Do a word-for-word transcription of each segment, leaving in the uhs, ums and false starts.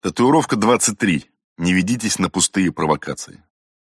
Татуировка двадцать три. Не ведитесь на пустые провокации.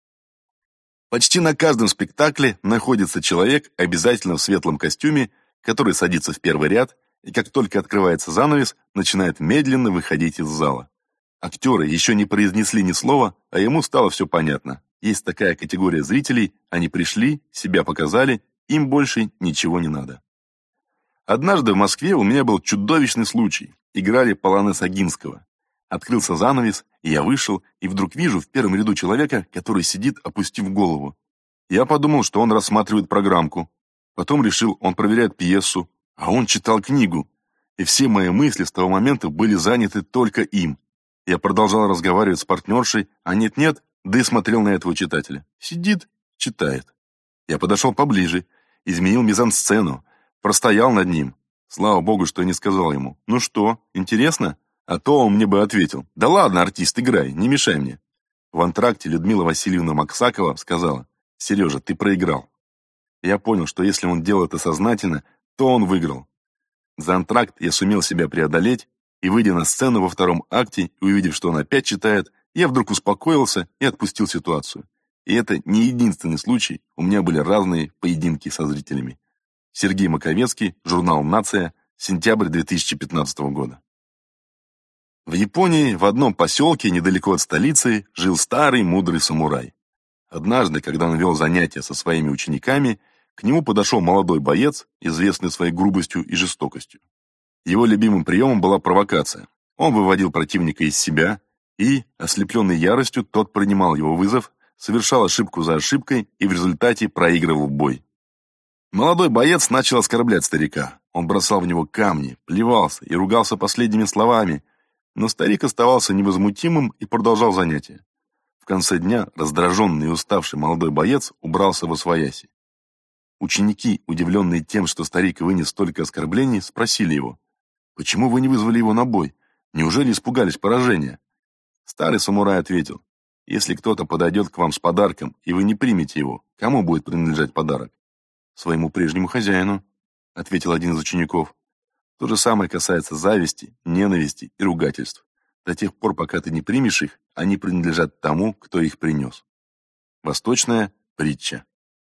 Почти на каждом спектакле находится человек, обязательно в светлом костюме, который садится в первый ряд и, как только открывается занавес, начинает медленно выходить из зала. Актеры еще не произнесли ни слова, а ему стало все понятно. Есть такая категория зрителей, они пришли, себя показали, им больше ничего не надо. Однажды в Москве у меня был чудовищный случай. Играли полонез Огинского. Открылся занавес, и я вышел, и вдруг вижу в первом ряду человека, который сидит, опустив голову. Я подумал, что он рассматривает программку. Потом решил, он проверяет пьесу, а он читал книгу. И все мои мысли с того момента были заняты только им. Я продолжал разговаривать с партнершей, а нет-нет, да и смотрел на этого читателя. Сидит, читает. Я подошел поближе, изменил мизансцену, простоял над ним. Слава богу, что я не сказал ему: «Ну что, интересно?» А то он мне бы ответил: «Да ладно, артист, играй, не мешай мне». В антракте Людмила Васильевна Максакова сказала: «Сережа, ты проиграл». Я понял, что если он делал это сознательно, то он выиграл. За антракт я сумел себя преодолеть, и, выйдя на сцену во втором акте и увидев, что он опять читает, я вдруг успокоился и отпустил ситуацию. И это не единственный случай, у меня были разные поединки со зрителями. Сергей Маковецкий, журнал «Нация», сентябрь две тысячи пятнадцатого года. В Японии, в одном поселке, недалеко от столицы, жил старый мудрый самурай. Однажды, когда он вел занятия со своими учениками, к нему подошел молодой боец, известный своей грубостью и жестокостью. Его любимым приемом была провокация. Он выводил противника из себя, и, ослепленный яростью, тот принимал его вызов, совершал ошибку за ошибкой и в результате проигрывал бой. Молодой боец начал оскорблять старика. Он бросал в него камни, плевался и ругался последними словами, но старик оставался невозмутимым и продолжал занятия. В конце дня раздраженный и уставший молодой боец убрался восвояси. Ученики, удивленные тем, что старик вынес столько оскорблений, спросили его: «Почему вы не вызвали его на бой? Неужели испугались поражения?» Старый самурай ответил: «Если кто-то подойдет к вам с подарком, и вы не примете его, кому будет принадлежать подарок?» «Своему прежнему хозяину», — ответил один из учеников. То же самое касается зависти, ненависти и ругательств. До тех пор, пока ты не примешь их, они принадлежат тому, кто их принес. Восточная притча.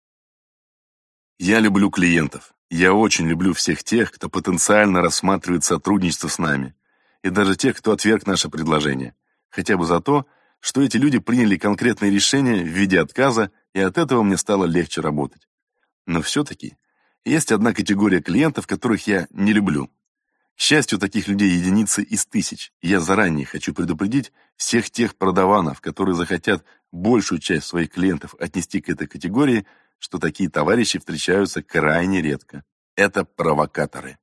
Я люблю клиентов. Я очень люблю всех тех, кто потенциально рассматривает сотрудничество с нами. И даже тех, кто отверг наше предложение. Хотя бы за то, что эти люди приняли конкретные решения в виде отказа, и от этого мне стало легче работать. Но все-таки есть одна категория клиентов, которых я не люблю. К счастью, таких людей единицы из тысяч, и я заранее хочу предупредить всех тех продаванов, которые захотят большую часть своих клиентов отнести к этой категории, что такие товарищи встречаются крайне редко. Это провокаторы.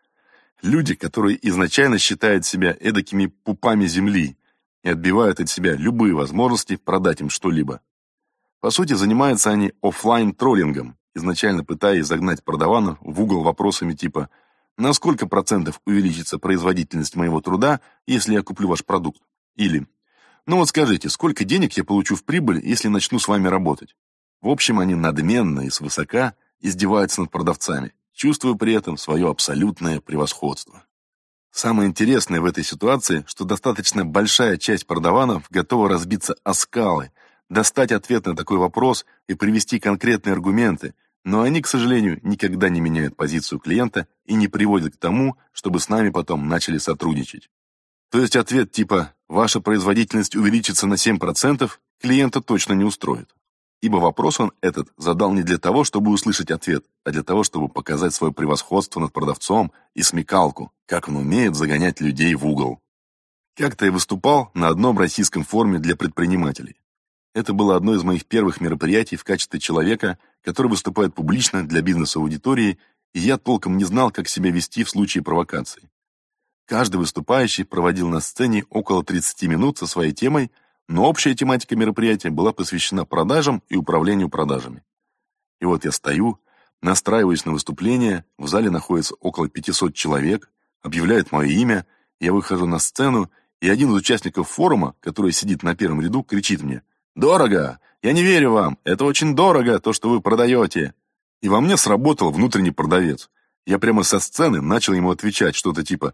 Люди, которые изначально считают себя эдакими пупами земли и отбивают от себя любые возможности продать им что-либо. По сути, занимаются они оффлайн-троллингом, изначально пытаясь загнать продаванов в угол вопросами типа: «На сколько процентов увеличится производительность моего труда, если я куплю ваш продукт?» Или «Ну вот скажите, сколько денег я получу в прибыль, если начну с вами работать?» В общем, они надменно и свысока издеваются над продавцами, чувствуя при этом свое абсолютное превосходство. Самое интересное в этой ситуации, что достаточно большая часть продаванов готова разбиться о скалы, достать ответ на такой вопрос и привести конкретные аргументы, но они, к сожалению, никогда не меняют позицию клиента и не приводят к тому, чтобы с нами потом начали сотрудничать. То есть ответ типа «Ваша производительность увеличится на семь процентов» клиента точно не устроит. Ибо вопрос он этот задал не для того, чтобы услышать ответ, а для того, чтобы показать свое превосходство над продавцом и смекалку, как он умеет загонять людей в угол. Как-то я выступал на одном российском форуме для предпринимателей. Это было одно из моих первых мероприятий в качестве человека, который выступает публично для бизнес-аудитории, и я толком не знал, как себя вести в случае провокации. Каждый выступающий проводил на сцене около тридцати минут со своей темой, но общая тематика мероприятия была посвящена продажам и управлению продажами. И вот я стою, настраиваюсь на выступление, в зале находится около пятисот человек, объявляют мое имя, я выхожу на сцену, и один из участников форума, который сидит на первом ряду, кричит мне: «Дорого! Я не верю вам! Это очень дорого, то, что вы продаете!» И во мне сработал внутренний продавец. Я прямо со сцены начал ему отвечать что-то типа: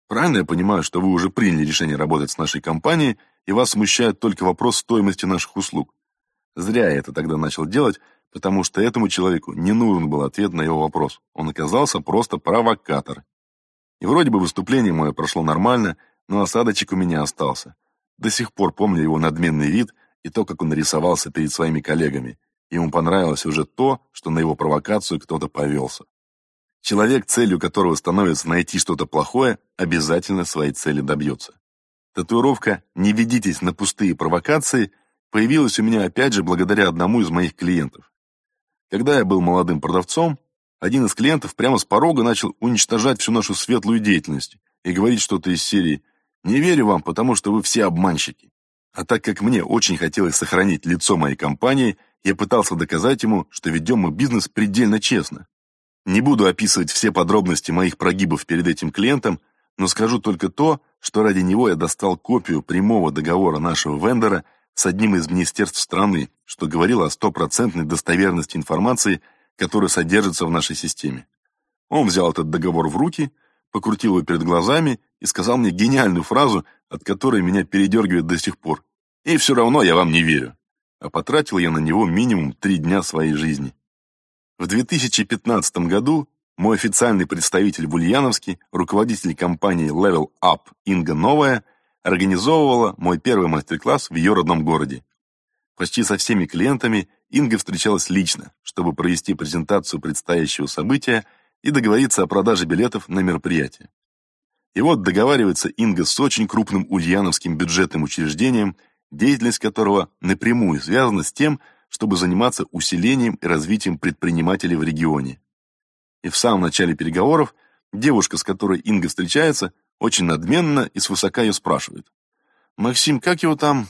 Правильно я понимаю, что вы уже приняли решение работать с нашей компанией, и вас смущает только вопрос стоимости наших услуг? Зря я это тогда начал делать, потому что этому человеку не нужен был ответ на его вопрос. Он оказался просто провокатор. И вроде бы выступление мое прошло нормально, но осадочек у меня остался. До сих пор помню его надменный вид и то, как он нарисовался перед своими коллегами. Ему понравилось уже то, что на его провокацию кто-то повелся. Человек, целью которого становится найти что-то плохое, обязательно своей цели добьется. Татуировка «Не ведитесь на пустые провокации» появилась у меня опять же благодаря одному из моих клиентов. Когда я был молодым продавцом, один из клиентов прямо с порога начал уничтожать всю нашу светлую деятельность и говорить что-то из серии «Не верю вам, потому что вы все обманщики». А так как мне очень хотелось сохранить лицо моей компании, я пытался доказать ему, что ведем мы бизнес предельно честно. Не буду описывать все подробности моих прогибов перед этим клиентом, но скажу только то, что ради него я достал копию прямого договора нашего вендора с одним из министерств страны, что говорило о стопроцентной достоверности информации, которая содержится в нашей системе. Он взял этот договор в руки, покрутил его перед глазами и сказал мне гениальную фразу, от которой меня передергивает до сих пор. «И все равно я вам не верю». А потратил я на него минимум три дня своей жизни. В две тысячи пятнадцатом году мой официальный представитель в Ульяновске, руководитель компании Level Up Инга Новая, организовывала мой первый мастер-класс в ее родном городе. Почти со всеми клиентами Инга встречалась лично, чтобы провести презентацию предстоящего события и договориться о продаже билетов на мероприятие. И вот договаривается Инга с очень крупным ульяновским бюджетным учреждением, деятельность которого напрямую связана с тем, чтобы заниматься усилением и развитием предпринимателей в регионе. И в самом начале переговоров девушка, с которой Инга встречается, очень надменно и свысока ее спрашивает. «Максим, как его там?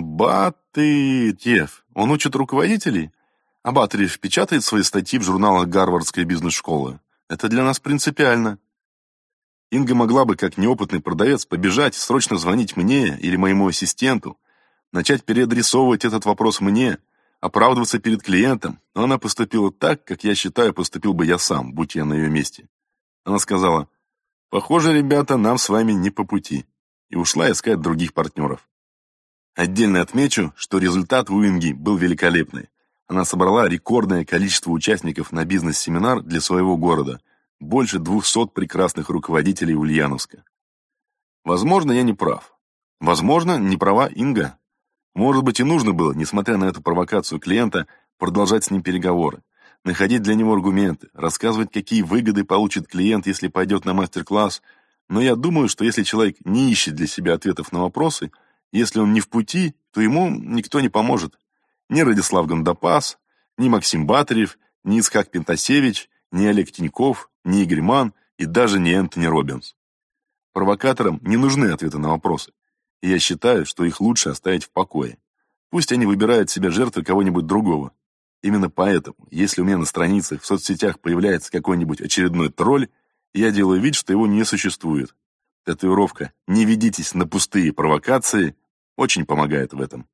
Батырев. Он учит руководителей? А Батырев печатает свои статьи в журналах Гарвардской бизнес-школы. Это для нас принципиально». Инга могла бы, как неопытный продавец, побежать, срочно звонить мне или моему ассистенту, начать переадресовывать этот вопрос мне, оправдываться перед клиентом, но она поступила так, как я считаю, поступил бы я сам, будь я на ее месте. Она сказала: «Похоже, ребята, нам с вами не по пути», и ушла искать других партнеров. Отдельно отмечу, что результат у Инги был великолепный. Она собрала рекордное количество участников на бизнес-семинар для своего города, больше двухсот прекрасных руководителей Ульяновска. Возможно, я не прав. Возможно, не права Инга. Может быть, и нужно было, несмотря на эту провокацию клиента, продолжать с ним переговоры, находить для него аргументы, рассказывать, какие выгоды получит клиент, если пойдет на мастер-класс. Но я думаю, что если человек не ищет для себя ответов на вопросы, если он не в пути, то ему никто не поможет. Ни Радислав Гандапас, ни Максим Батырев, ни Ицхак Пентасевич, ни Олег Тиньков, ни Игорь Манн и даже не Энтони Роббинс. Провокаторам не нужны ответы на вопросы. И я считаю, что их лучше оставить в покое. Пусть они выбирают себе жертвой кого-нибудь другого. Именно поэтому, если у меня на странице в соцсетях появляется какой-нибудь очередной тролль, я делаю вид, что его не существует. Татуировка «Не ведитесь на пустые провокации» очень помогает в этом.